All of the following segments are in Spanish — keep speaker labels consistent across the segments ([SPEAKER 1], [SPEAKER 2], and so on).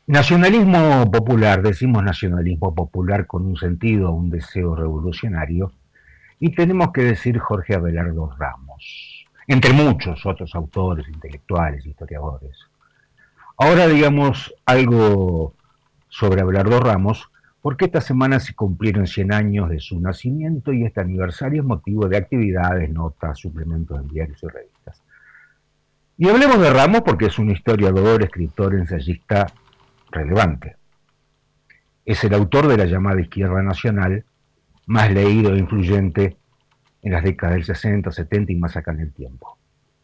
[SPEAKER 1] Nacionalismo popular, decimos nacionalismo popular con un sentido, un deseo revolucionario, y tenemos que decir Jorge Abelardo Ramos, entre muchos otros autores, intelectuales, historiadores. Ahora digamos algo sobre Abelardo Ramos, porque esta semana se cumplieron 100 años de su nacimiento y este aniversario es motivo de actividades, notas, suplementos en diarios y revistas. Y hablemos de Ramos porque es un historiador, escritor, ensayista relevante. Es el autor de la llamada izquierda nacional, más leído e influyente en las décadas del 60, 70 y más acá en el tiempo.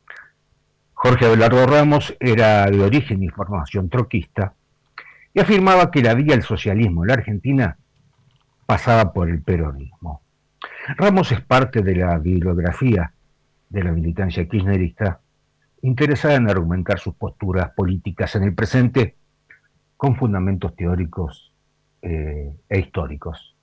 [SPEAKER 1] Jorge Abelardo Ramos era de origen y formación troquista y afirmaba que la vía al socialismo en la Argentina pasaba por el peronismo. Ramos es parte de la bibliografía de la militancia kirchnerista interesada en argumentar sus posturas políticas en el presente con fundamentos teóricos e históricos.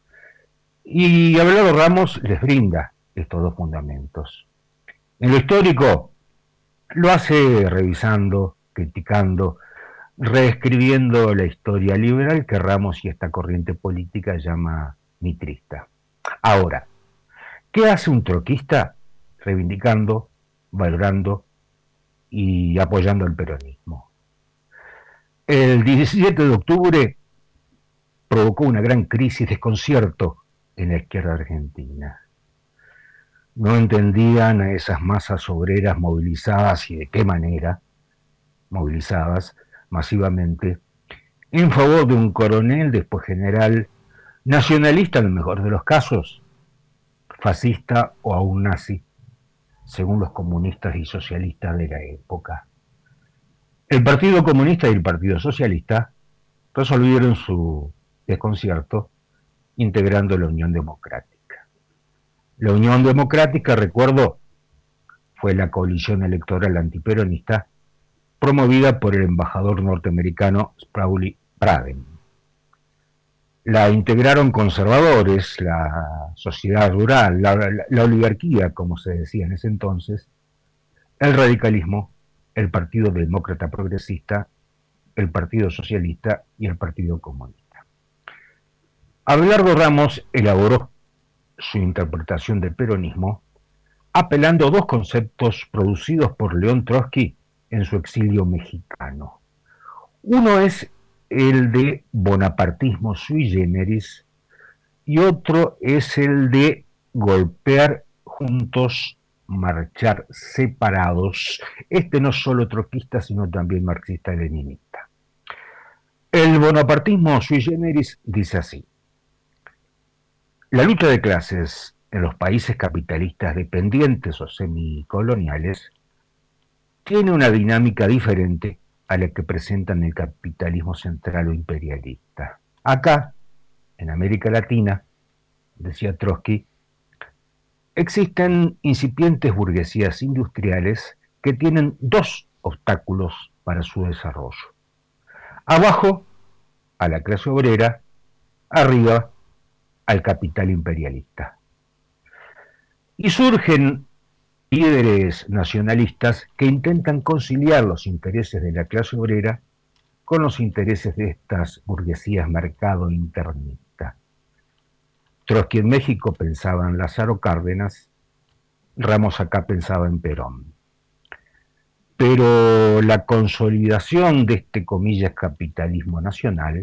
[SPEAKER 1] Y Abelardo Ramos les brinda estos dos fundamentos. En lo histórico lo hace revisando, criticando, reescribiendo la historia liberal que Ramos y esta corriente política llama mitrista. Ahora, ¿qué hace un troquista? Reivindicando, valorando y apoyando el peronismo. El 17 de octubre provocó una gran crisis, desconcierto en la izquierda argentina. No entendían a esas masas obreras movilizadas y de qué manera movilizadas masivamente en favor de un coronel, después general, nacionalista en el mejor de los casos, fascista o aún nazi, según los comunistas y socialistas de la época. El Partido Comunista y el Partido Socialista resolvieron su desconcierto integrando la Unión Democrática. La Unión Democrática, recuerdo, fue la coalición electoral antiperonista promovida por el embajador norteamericano Sproul Praden. La integraron conservadores, la sociedad rural, la oligarquía, como se decía en ese entonces, el radicalismo, el Partido Demócrata Progresista, el Partido Socialista y el Partido Comunista. Abelardo Ramos elaboró su interpretación del peronismo apelando a dos conceptos producidos por León Trotsky en su exilio mexicano. Uno es el de bonapartismo sui generis y otro es el de golpear juntos, marchar separados. Este no es solo troquista, sino también marxista-leninista. El bonapartismo sui generis dice así: la lucha de clases en los países capitalistas dependientes o semicoloniales tiene una dinámica diferente a la que presentan el capitalismo central o imperialista. Acá, en América Latina, decía Trotsky, existen incipientes burguesías industriales que tienen dos obstáculos para su desarrollo. Abajo, a la clase obrera; arriba, al capital imperialista. Y surgen líderes nacionalistas que intentan conciliar los intereses de la clase obrera con los intereses de estas burguesías mercado internista. Trotsky en México pensaba en Lázaro Cárdenas, Ramos acá pensaba en Perón. Pero la consolidación de este, comillas, capitalismo nacional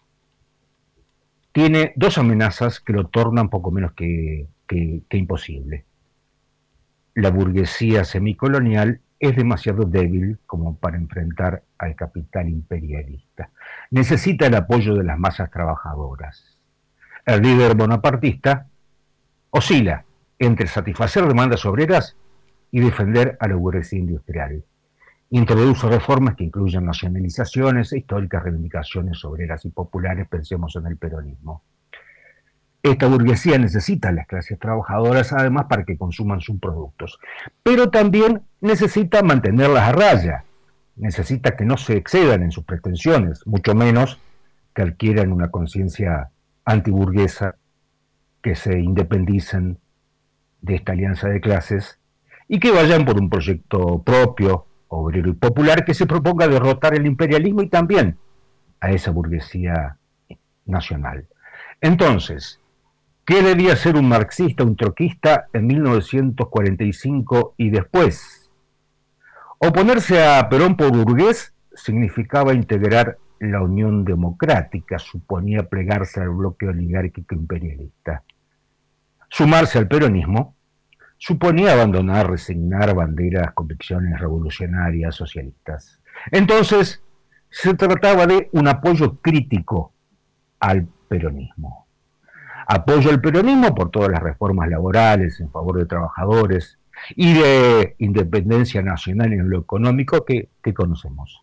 [SPEAKER 1] tiene dos amenazas que lo tornan poco menos que imposible. La burguesía semicolonial es demasiado débil como para enfrentar al capital imperialista. Necesita el apoyo de las masas trabajadoras. El líder bonapartista oscila entre satisfacer demandas obreras y defender a la burguesía industrial. Introduce reformas que incluyen nacionalizaciones e históricas reivindicaciones obreras y populares, pensemos en el peronismo. Esta burguesía necesita a las clases trabajadoras además para que consuman sus productos, pero también necesita mantenerlas a raya, necesita que no se excedan en sus pretensiones, mucho menos que adquieran una conciencia antiburguesa, que se independicen de esta alianza de clases y que vayan por un proyecto propio, obrero y popular, que se proponga derrotar el imperialismo y también a esa burguesía nacional. Entonces, ¿qué debía ser un marxista, un troquista en 1945 y después? Oponerse a Perón por burgués significaba integrar la Unión Democrática, suponía plegarse al bloque oligárquico imperialista. Sumarse al peronismo suponía abandonar, resignar banderas, convicciones revolucionarias, socialistas. Entonces, se trataba de un apoyo crítico al peronismo. Apoyo al peronismo por todas las reformas laborales en favor de trabajadores y de independencia nacional en lo económico que conocemos.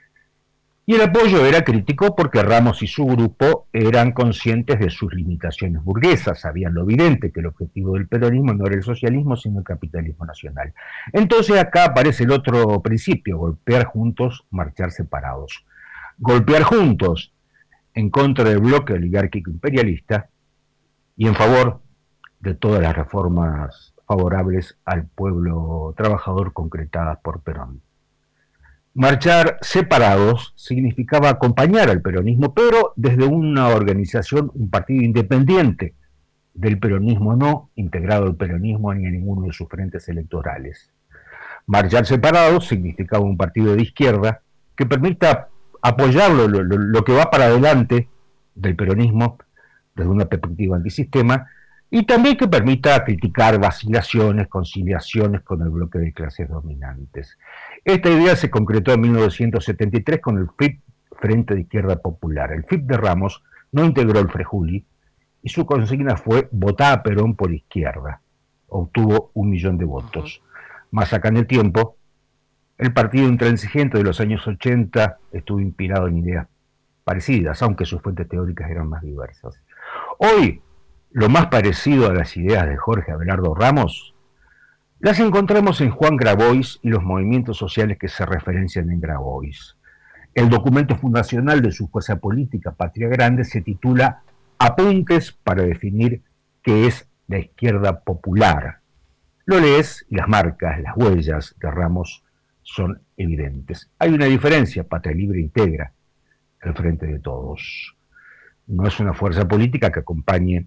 [SPEAKER 1] Y el apoyo era crítico porque Ramos y su grupo eran conscientes de sus limitaciones burguesas, sabían lo evidente que el objetivo del peronismo no era el socialismo, sino el capitalismo nacional. Entonces acá aparece el otro principio, golpear juntos, marchar separados. Golpear juntos en contra del bloque oligárquico imperialista y en favor de todas las reformas favorables al pueblo trabajador concretadas por Perón. Marchar separados significaba acompañar al peronismo, pero desde una organización, un partido independiente del peronismo, no integrado al peronismo ni a ninguno de sus frentes electorales. Marchar separados significaba un partido de izquierda que permita apoyar lo que va para adelante del peronismo desde una perspectiva antisistema y también que permita criticar vacilaciones, conciliaciones con el bloque de clases dominantes. Esta idea se concretó en 1973 con el FIP, Frente de Izquierda Popular. El FIP de Ramos no integró el Frejuli y su consigna fue votar a Perón por izquierda. Obtuvo 1 millón de votos. Más acá en el tiempo, el partido intransigente de los años 80 estuvo inspirado en ideas parecidas, aunque sus fuentes teóricas eran más diversas. Hoy, lo más parecido a las ideas de Jorge Abelardo Ramos las encontramos en Juan Grabois y los movimientos sociales que se referencian en Grabois. El documento fundacional de su fuerza política, Patria Grande, se titula Apuntes para definir qué es la izquierda popular. Lo lees y las marcas, las huellas de Ramos son evidentes. Hay una diferencia, Patria Libre integra el Frente de Todos. No es una fuerza política que acompañe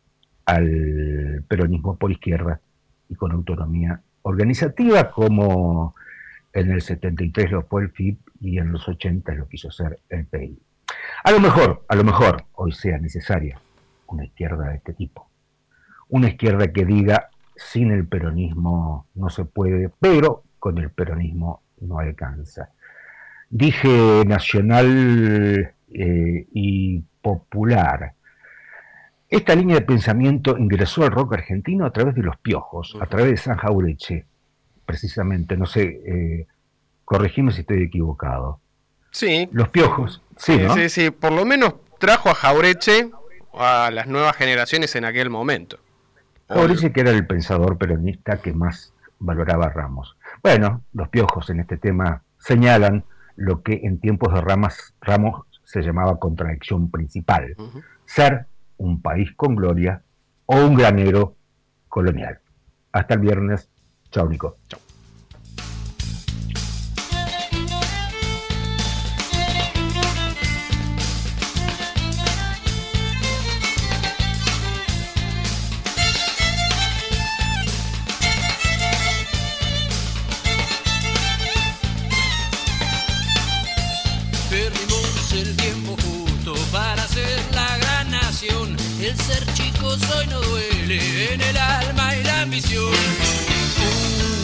[SPEAKER 1] al peronismo por izquierda y con autonomía organizativa como en el 73 lo fue el FIP y en los 80 lo quiso ser el PI. A lo mejor hoy sea necesaria una izquierda de este tipo. Una izquierda que diga sin el peronismo no se puede, pero con el peronismo no alcanza. Dije nacional y popular. Esta línea de pensamiento ingresó al rock argentino a través de Los Piojos, a través de San Jaureche, precisamente, no sé, corregime si estoy equivocado.
[SPEAKER 2] Sí.
[SPEAKER 1] Los Piojos, sí, ¿no?
[SPEAKER 2] Sí, por lo menos trajo a Jaureche a las nuevas generaciones en aquel momento.
[SPEAKER 1] Jaureche, que era el pensador peronista que más valoraba a Ramos. Bueno, Los Piojos en este tema señalan lo que en tiempos de Ramos se llamaba contradicción principal, ser un país con gloria o un granero colonial. Hasta el viernes. Chao, Nico.
[SPEAKER 2] Chao.
[SPEAKER 3] El ser chico hoy no duele en el alma y la ambición.